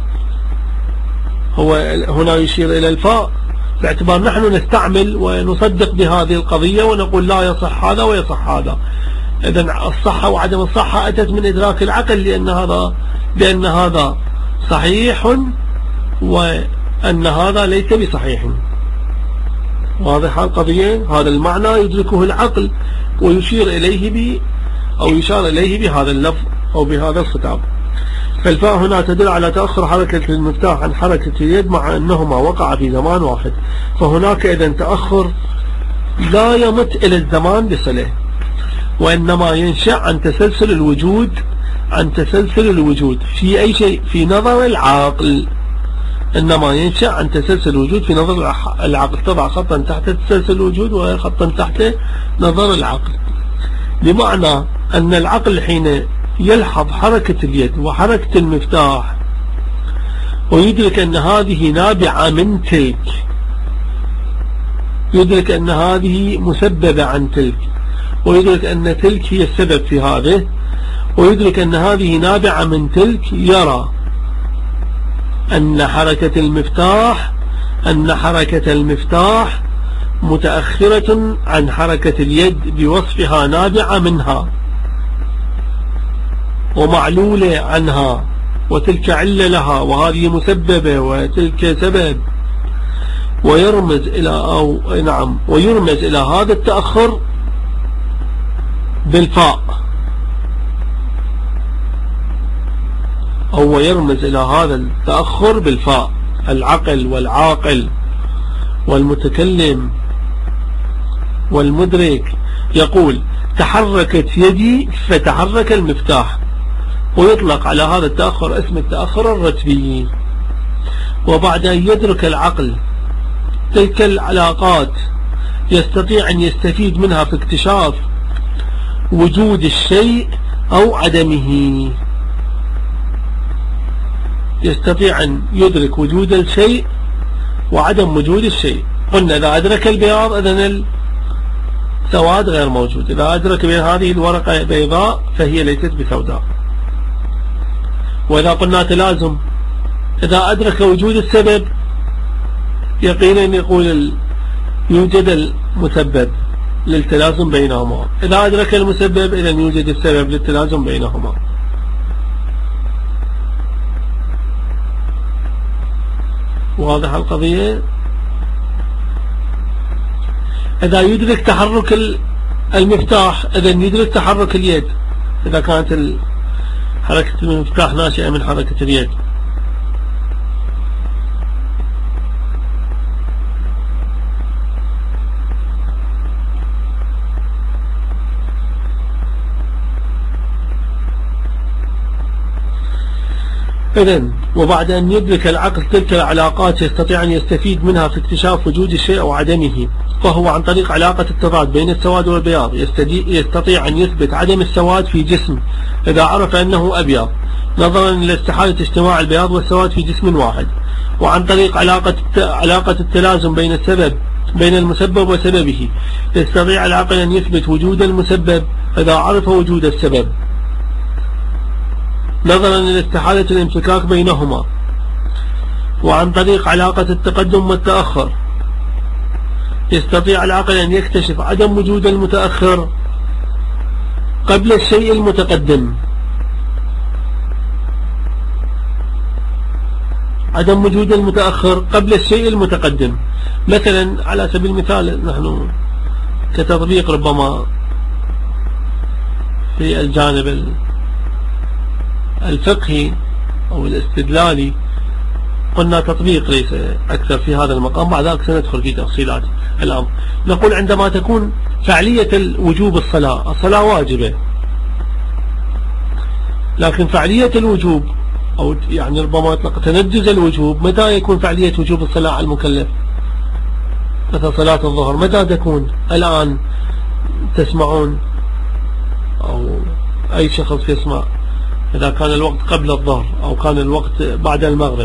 هو هنا يشير إلى الفاء باعتبار نحن نستعمل ونصدق بهذه القضية ونقول لا يصح هذا ويصح هذا. إذن الصحة وعدم الصحة أتت من إدراك العقل، لأن هذا صحيح وأن هذا ليس بصحيح. واضحة القضية؟ هذا المعنى يدركه العقل ويشير إليه أو يشار إليه بهذا اللفظ أو بهذا الخطاب. فالفاء هنا تدل على تأخر حركة المفتاح عن حركة اليد مع أنهما وقع في زمان واحد. فهناك إذن تأخر لا يمت إلى الزمان بصلة، وإنما ينشأ عن تسلسل الوجود في أي شيء في نظر العاقل. إنما ينشأ عن تسلسل الوجود في نظر العقل. تضع خطا تحت تسلسل الوجود وخطا تحت نظر العقل، بمعنى أن العقل حين يلحظ حركة اليد وحركة المفتاح ويدرك أن هذه نابعة من تلك، يدرك أن هذه مسببة عن تلك، ويدرك أن تلك هي السبب في هذه، ويدرك أن هذه نابعة من تلك، يرى أن حركة المفتاح متأخرة عن حركة اليد بوصفها نابعة منها ومعلولة عنها، وتلك علة لها، وهذه مسببة وتلك سبب. ويرمز إلى هذا التأخر بالفاء، أو يرمز إلى هذا التأخر بالفاء. العقل والعاقل والمتكلم والمدرك يقول تحركت يدي فتحرك المفتاح، ويطلق على هذا التأخر اسم التأخر الرتبي. وبعد أن يدرك العقل تلك العلاقات يستطيع أن يستفيد منها في اكتشاف وجود الشيء أو عدمه. يستطيع أن يدرك وجود الشيء وعدم وجود الشيء. قلنا إذا أدرك البياض إذن السواد غير موجود، إذا أدرك بين هذه الورقة بيضاء فهي ليست بسوداء. وإذا قلنا تلازم، إذا أدرك وجود السبب يقينا يقول يوجد المسبب للتلازم بينهما، إذا أدرك المسبب إذن يوجد السبب للتلازم بينهما. واضح القضية؟ إذا يدرك تحرك المفتاح إذن يدرك تحرك اليد، إذا كانت حركة المفتاح ناشئة من حركة اليد. إذن وبعد أن يدرك العقل تلك العلاقات يستطيع أن يستفيد منها في اكتشاف وجود الشيء أو عدمه، فهو عن طريق علاقة التضاد بين السواد والبياض يستطيع أن يثبت عدم السواد في جسم إذا عرف أنه أبيض، نظرا إلى استحالة اجتماع البياض والسواد في جسم واحد. وعن طريق علاقة التلازم بين المسبب وسببه يستطيع العقل أن يثبت وجود المسبب إذا عرف وجود السبب، نظرا إلى استحالة الانفكاك بينهما. وعن طريق علاقة التقدم والتأخر يستطيع العقل أن يكتشف عدم وجود المتأخر قبل الشيء المتقدم، عدم وجود المتأخر قبل الشيء المتقدم. مثلا على سبيل المثال نحن كتطبيق ربما في الجانب الفقهي أو الاستدلالي قلنا تطبيق ليس أكثر في هذا المقام، بعد ذلك سندخل في تفصيلات الأمر. نقول عندما تكون فعلية الوجوب الصلاة واجبة، لكن فعلية الوجوب أو يعني ربما يطلق تنجز الوجوب، متى يكون فعلية وجوب الصلاة على المكلف؟ مثل صلاة الظهر متى تكون؟ الآن تسمعون أو أي شخص يسمع، إذا كان الوقت قبل الظهر أو كان الوقت بعد المغرب،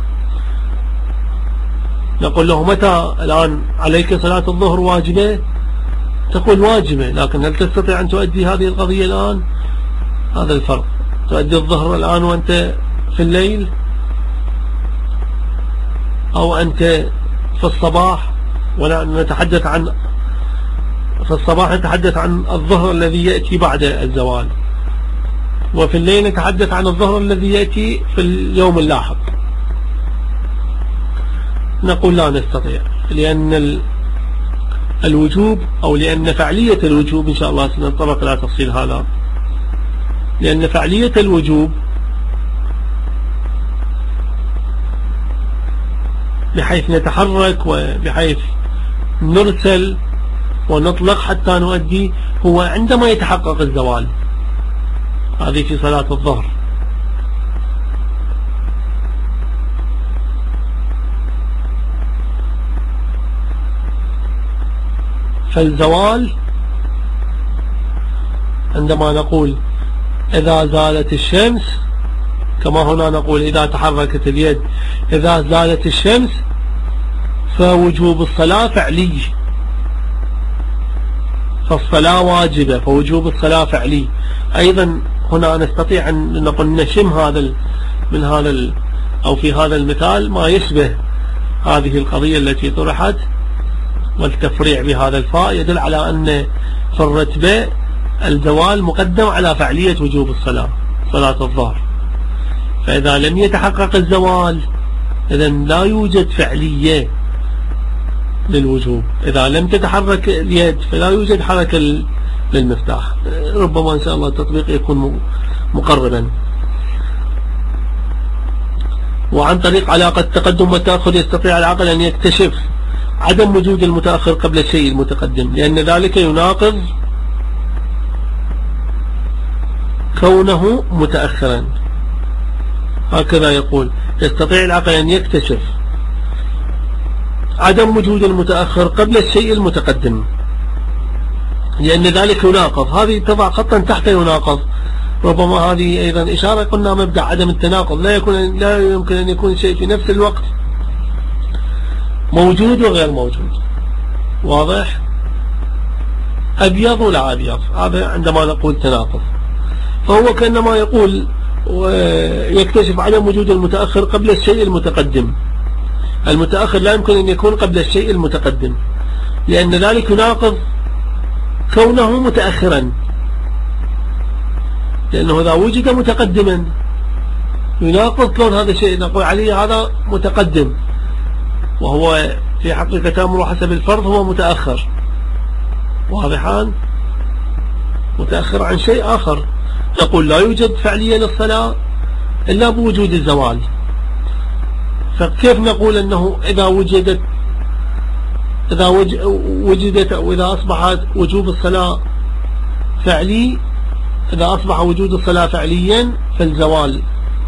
نقول له متى الآن عليك صلاة الظهر واجبة؟ تقول واجبة، لكن هل تستطيع أن تؤدي هذه القضية الآن؟ هذا الفرق. تؤدي الظهر الآن وأنت في الليل، أو أنت في الصباح، ونتحدث عن في الصباح نتحدث عن الظهر الذي يأتي بعد الزوال، وفي الليل نتحدث عن الظهر الذي يأتي في اليوم اللاحق. نقول لا نستطيع، لأن الوجوب أو لأن فعلية الوجوب إن شاء الله سنتطرق إلى تفصيل هذا، لأن فعلية الوجوب بحيث نتحرك وبحيث نرسل ونطلق حتى نؤدي هو عندما يتحقق الزوال. هذه في صلاة الظهر. فالزوال عندما نقول إذا زالت الشمس، كما هنا نقول إذا تحركت اليد إذا زالت الشمس، فوجوب الصلاة فعلي، فالصلاة واجبة، فوجوب الصلاة فعلي. أيضا هنا نستطيع أن نقول نشم من هذا أو في هذا المثال ما يشبه هذه القضية التي طرحت، والتفريع بهذا الفاء يدل على أن في الرتبة الزوال مقدم على فعلية وجوب الصلاة، صلاة الظهر. فإذا لم يتحقق الزوال إذن لا يوجد فعلية للوجوب. إذا لم تتحرك اليد فلا يوجد حركة للمفتاح. ربما إن شاء الله التطبيق يكون مقربا. وعن طريق علاقة التقدم والتأخر يستطيع العقل أن يكتشف عدم وجود المتأخر قبل الشيء المتقدم، لأن ذلك يناقض كونه متأخرا. هكذا يقول يستطيع العقل أن يكتشف عدم وجود المتأخر قبل الشيء المتقدم، لأن ذلك يناقض. هذه تضع خطا تحت يناقض. ربما هذه أيضا إشارة، قلنا مبدأ عدم التناقض، لا يمكن أن يكون شيء في نفس الوقت موجود وغير موجود. واضح؟ أبيض ولا أبيض، هذا عندما نقول تناقض. فهو كأنما يقول ويكتشف عدم وجود المتأخر قبل الشيء المتقدم. المتأخر لا يمكن أن يكون قبل الشيء المتقدم، لأن ذلك يناقض كونه متأخرا، لأنه إذا وجد متقدما يناقض كون هذا الشيء نقول عليه هذا متقدم، وهو في حقيقة أمره حسب الفرض هو متأخر. واضحان؟ متأخر عن شيء آخر. نقول لا يوجد فعلية للصلاة إلا بوجود الزوال. فكيف نقول أنه إذا وجدت أو إذا أصبحت وجوب الصلاة فعلي، إذا أصبح وجود الصلاة فعليا فالزوال.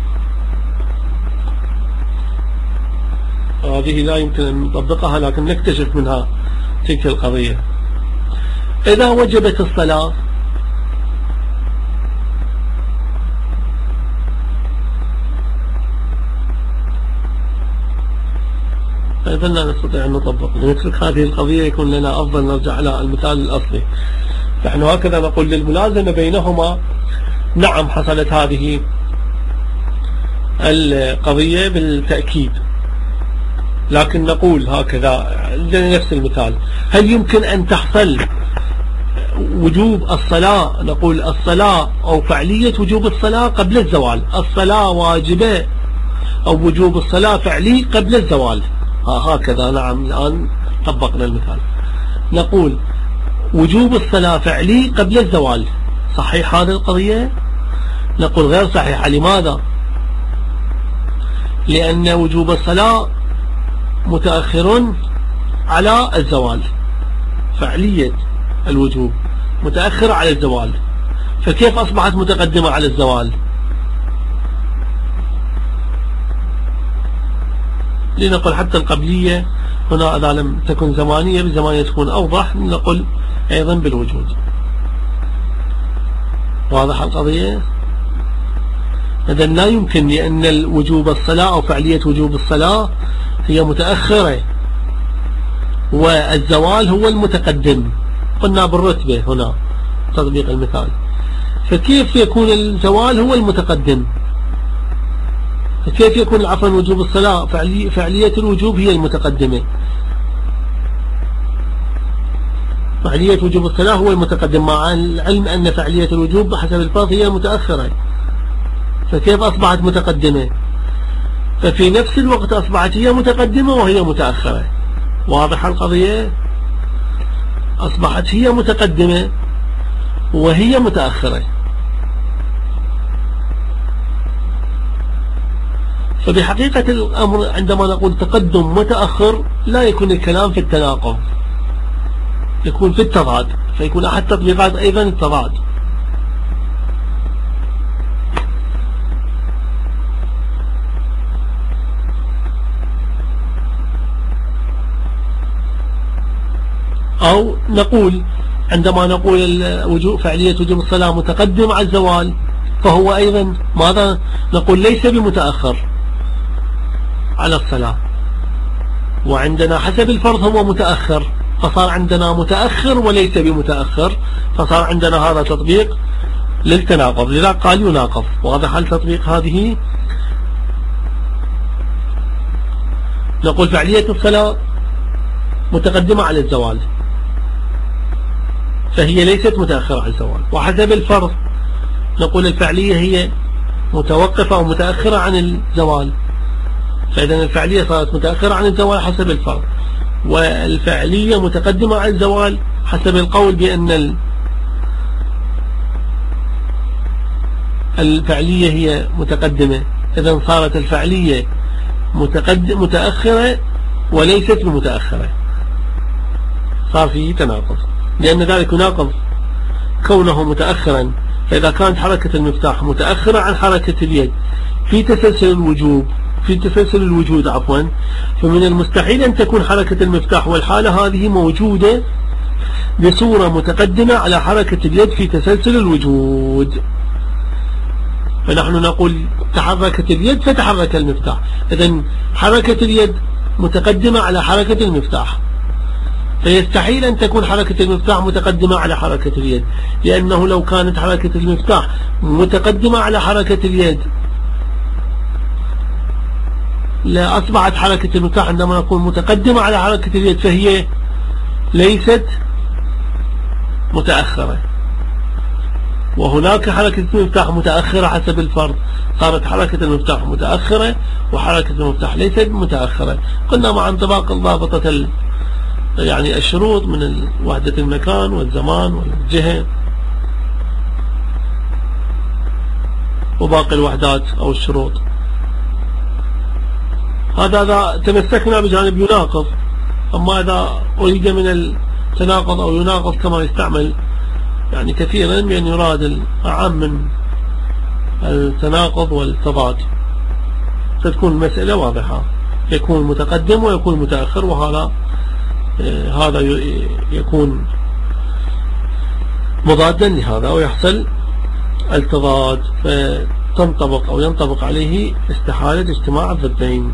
هذه لا يمكن أن نطبقها، لكن نكتشف منها تلك القضية. إذا وجبت الصلاة أيضا لا نستطيع أن نطبق، لنترك هذه القضية يكون لنا أفضل نرجع إلى المثال الأصلي. نحن هكذا نقول للملازمة بينهما. نعم حصلت هذه القضية بالتأكيد، لكن نقول هكذا لنفس المثال: هل يمكن أن تحصل وجوب الصلاة، نقول الصلاة أو فعلية وجوب الصلاة قبل الزوال، الصلاة واجبة أو وجوب الصلاة فعلي قبل الزوال؟ هكذا. نعم الآن طبقنا المثال. نقول وجوب الصلاة فعلي قبل الزوال، صحيح هذه القضية؟ نقول غير صحيحة. لماذا؟ لأن وجوب الصلاة متأخر على الزوال، فعلية الوجوب متأخر على الزوال، فكيف أصبحت متقدمة على الزوال؟ لنقول حتى القبلية هنا إذا لم تكن زمانية بالزمانية تكون أوضح، نقول أيضا بالوجود. واضح القضية؟ إذن لا يمكن، لأن وجوب الصلاة أو فعلية وجوب الصلاة هي متأخرة والزوال هو المتقدم، قلنا بالرتبة هنا تطبيق المثال. فكيف يكون الزوال هو المتقدم؟ كيف يكون عفوا وجوب الصلاة فعلية الوجوب هي المتقدمة؟ فعلية وجوب الصلاة هو المتقدم، مع العلم أن فعلية الوجوب بحسب الفرض هي متأخرة، فكيف أصبحت متقدمة؟ ففي نفس الوقت أصبحت هي متقدمة وهي متأخرة. واضح القضية؟ أصبحت هي متقدمة وهي متأخرة. فبحقيقة الأمر عندما نقول تقدم وتأخر لا يكون الكلام في التناقض، يكون في التضاد، فيكون أحد تطبيقات أيضا التضاد. أو نقول عندما نقول فعلية وجوب الصلاة متقدم على الزوال، فهو أيضا ماذا نقول؟ ليس بمتأخر على الصلاة، وعندنا حسب الفرض هو متأخر، فصار عندنا متأخر وليس بمتأخر، فصار عندنا هذا تطبيق للتناقض، لذلك قال يناقض. واضح التطبيق هذه؟ نقول فعلية الصلاة متقدمة على الزوال، فهي ليست متأخرة على الزوال، وحسب الفرض نقول الفعلية هي متوقفة أو متأخرة عن الزوال، فإذا الفعلية صارت متأخرة عن الزوال حسب الفرض، والفعلية متقدمة على الزوال حسب القول بأن الفعلية هي متقدمة. إذا صارت الفعلية متأخرة وليست بمتأخرة، صار فيه تناقض، لأن ذلك يناقض كونه متأخرا. فإذا كانت حركة المفتاح متأخرة عن حركة اليد في تسلسل الوجود فمن المستحيل أن تكون حركة المفتاح والحالة هذه موجودة بصورة متقدمة على حركة اليد في تسلسل الوجود. فنحن نقول تحركت اليد فتحرك المفتاح، إذن حركة اليد متقدمة على حركة المفتاح، فيستحيل أن تكون حركة المفتاح متقدمة على حركة اليد، لأنه لو كانت حركة المفتاح متقدمة على حركة اليد لا أصبحت حركة المفتاح عندما نقول متقدمة على حركة اليد فهي ليست متأخرة، وهناك حركة المفتاح متأخرة حسب الفرض، صارت حركة المفتاح متأخرة وحركة المفتاح ليست متأخرة. قلنا مع انطباق الضابطة يعني الشروط من وحدة المكان والزمان والجهة وباقي الوحدات أو الشروط. هذا إذا تمسكنا بجانب يناقض. أما إذا أريد من التناقض أو يناقض كما يستعمل يعني كثيرا بأن يراد الأعم من التناقض والتضاد، فتكون المسألة واضحة، يكون متقدم ويكون متأخر، وهذا يكون مضادا لهذا ويحصل التضاد، فتنطبق أو ينطبق عليه استحالة اجتماع الضدين.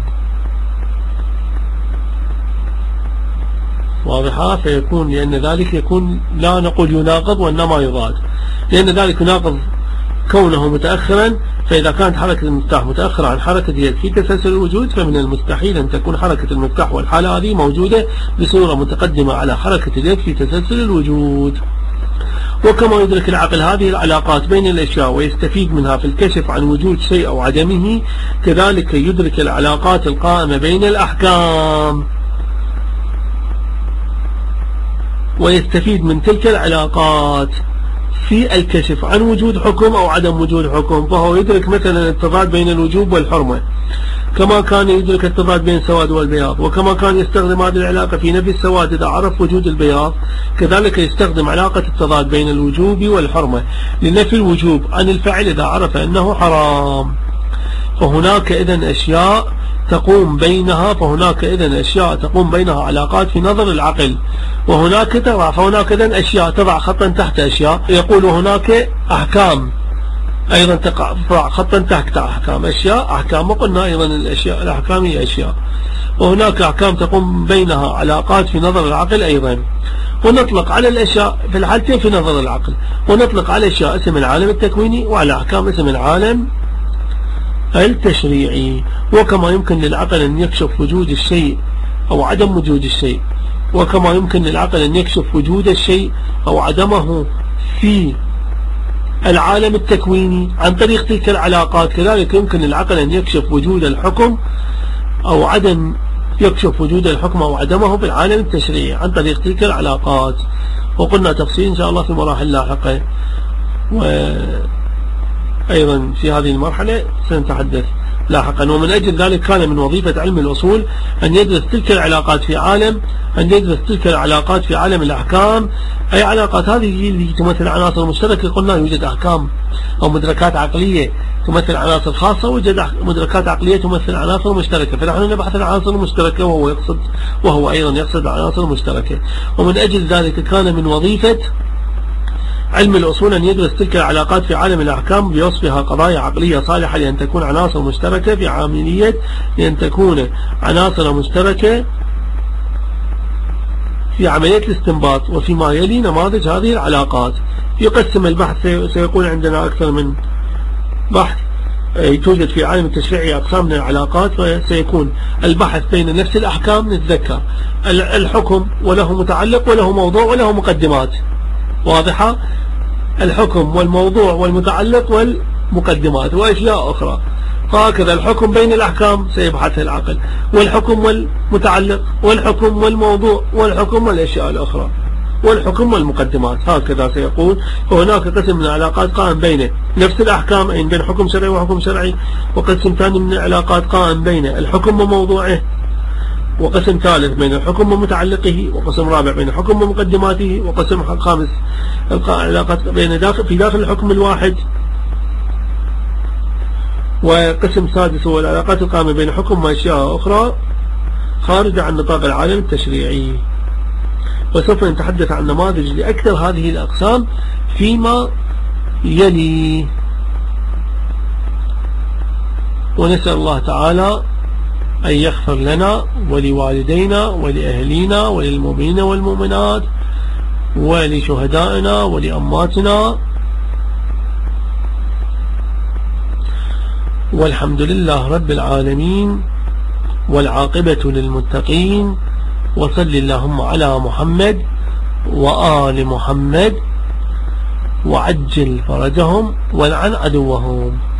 واضحة؟ فيكون لأن ذلك يكون لا نقول يناقض وإنما يضاد، لأن ذلك يناقض كونه متأخرا. فإذا كانت حركة المفتاح متأخرة عن حركة اليد في تسلسل الوجود فمن المستحيل أن تكون حركة المفتاح والحالة هذه موجودة بصورة متقدمة على حركة اليد في تسلسل الوجود. وكما يدرك العقل هذه العلاقات بين الأشياء ويستفيد منها في الكشف عن وجود شيء أو عدمه، كذلك يدرك العلاقات القائمة بين الأحكام ويستفيد من تلك العلاقات في الكشف عن وجود حكم أو عدم وجود حكم. فهو يدرك مثلا التضاد بين الوجوب والحرمة، كما كان يدرك التضاد بين السواد والبياض، وكما كان يستخدم هذه العلاقة في نفي السواد إذا عرف وجود البياض، كذلك يستخدم علاقة التضاد بين الوجوب والحرمة لنفي الوجوب عن الفعل إذا عرف أنه حرام. فهناك إذن أشياء تقوم بينها علاقات في نظر العقل، وهناك فهناك إذن أشياء تضع خطا تحت أشياء، يقول هناك أحكام أيضا تقع خطا تحت أحكام، أحكام، وقلنا أيضا الأشياء الأحكام هي أشياء، وهناك أحكام تقوم بينها علاقات في نظر العقل أيضا. ونطلق على الأشياء في الحالتين في نظر العقل، ونطلق على الأشياء اسم العالم التكويني وعلى أحكام اسم العالم التشريعي. وكما يمكن للعقل أن يكشف وجود الشيء أو عدم وجود الشيء، وكما يمكن للعقل أن يكشف وجود الشيء أو عدمه في العالم التكويني عن طريق تلك العلاقات، كذلك يمكن للعقل أن يكشف وجود الحكم أو عدمه في العالم التشريعي عن طريق تلك العلاقات. وقلنا تفصيل إن شاء الله في مراحل لاحقة، وأيضا في هذه المرحلة سنتحدث لاحقا. ومن أجل ذلك كان من وظيفة علم الأصول أن يدرس تلك العلاقات في عالم الأحكام. أي علاقات هذه اللي تمثل عناصر مشتركة؟ قلنا يوجد أحكام أو مدركات عقلية تمثل عناصر خاصة، ويوجد مدركات عقلية تمثل عناصر مشتركة، فنحن نبحث عن عناصر مشتركة وهو أيضا يقصد عناصر مشتركة. ومن أجل ذلك كان من وظيفة علم الأصول أن يدرس تلك العلاقات في عالم الأحكام بوصفها قضايا عقلية صالحة لأن تكون عناصر مشتركة في عملية الاستنباط. وفيما يلي نماذج هذه العلاقات. يقسم البحث، سيكون عندنا أكثر من بحث توجد في عالم التشريعي أقسام من العلاقات، فسيكون البحث بين نفس الأحكام. نتذكر الحكم وله متعلق وله موضوع وله مقدمات واضحة، الحكم والموضوع والمتعلق والمقدمات وأشياء أخرى. هكذا الحكم بين الأحكام سيبحث العقل، والحكم والمتعلق والحكم والموضوع والحكم والأشياء الأخرى والحكم والمقدمات. هكذا سيقول. وهناك قسم من العلاقات قائم بين نفس الأحكام، أي بين حكم شرعي وحكم شرعي، وقسم ثاني من العلاقات قائم بين الحكم وموضوعه، وقسم ثالث بين الحكم ومتعلقه، وقسم رابع بين الحكم ومقدماته، وقسم خامس العلاقات في داخل الحكم الواحد، وقسم سادس هو العلاقات القائمة بين الحكم وأشياء أخرى خارجة عن نطاق العالم التشريعي. وسوف نتحدث عن نماذج لأكثر هذه الأقسام فيما يلي. ونسأل الله تعالى أن يغفر لنا ولوالدينا ولأهلينا وللمؤمنين والمؤمنات ولشهدائنا ولأماتنا، والحمد لله رب العالمين، والعاقبة للمتقين، وصل اللهم على محمد وآل محمد وعجل فرجهم والعن عدوهم.